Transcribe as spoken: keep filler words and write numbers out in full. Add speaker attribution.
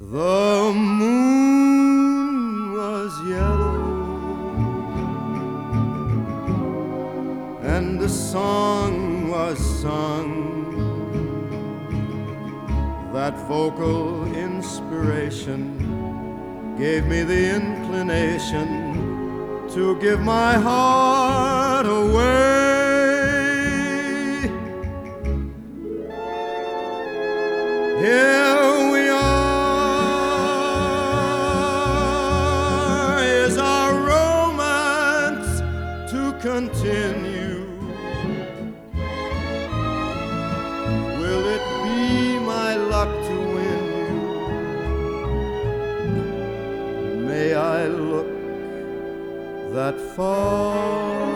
Speaker 1: The moon was yellow and the song was sung. That vocal inspiration gave me the inclination to give my heart away. Here we are. Is our romance to continue? Will it be my luck to win you? May I look that far